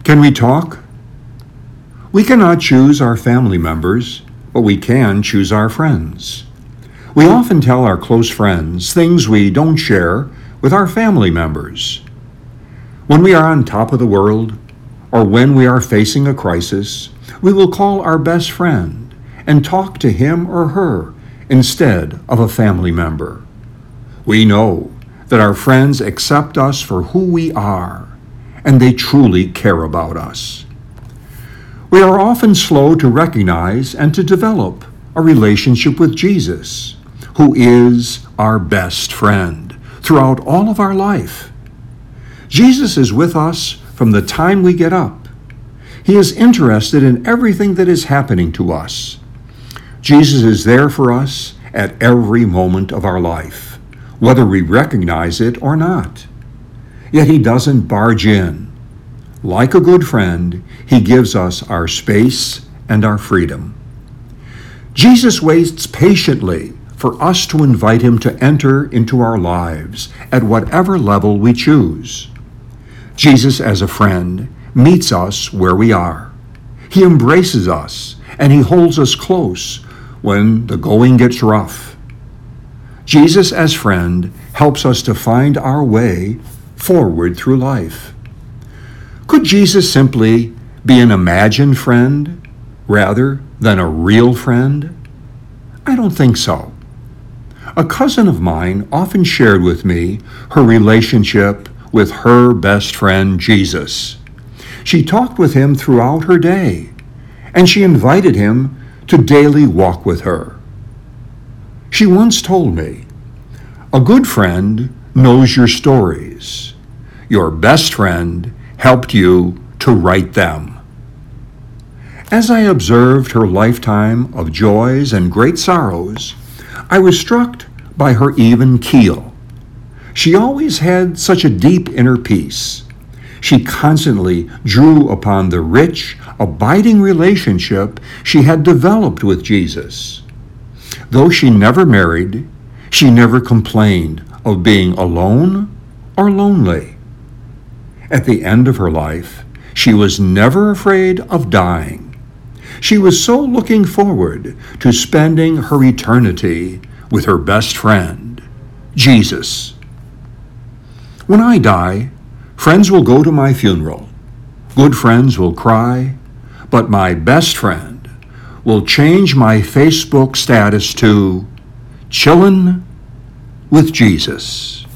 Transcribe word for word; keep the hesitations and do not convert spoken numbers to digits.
Can we talk? We cannot choose our family members, but we can choose our friends. We often tell our close friends things we don't share with our family members. When we are on top of the world, or when we are facing a crisis, we will call our best friend and talk to him or her instead of a family member. We know that our friends accept us for who we are, and they truly care about us. We are often slow to recognize and to develop a relationship with Jesus, who is our best friend throughout all of our life. Jesus is with us from the time we get up. He is interested in everything that is happening to us. Jesus is there for us at every moment of our life, whether we recognize it or not. Yet he doesn't barge in. Like a good friend, he gives us our space and our freedom. Jesus waits patiently for us to invite him to enter into our lives at whatever level we choose. Jesus, as a friend, meets us where we are. He embraces us and he holds us close when the going gets rough. Jesus, as friend, helps us to find our way forward through life. Could Jesus simply be an imagined friend rather than a real friend? I don't think so. A cousin of mine often shared with me her relationship with her best friend, Jesus. She talked with him throughout her day, and she invited him to daily walk with her. She once told me, "A good friend knows your stories. Your best friend helped you to write them." As I observed her lifetime of joys and great sorrows, I was struck by her even keel. She always had such a deep inner peace. She constantly drew upon the rich, abiding relationship she had developed with Jesus. Though she never married, she never complained of being alone or lonely. At the end of her life, she was never afraid of dying. She was so looking forward to spending her eternity with her best friend, Jesus. When I die, friends will go to my funeral. Good friends will cry, but my best friend will change my Facebook status to "Chillin' with Jesus."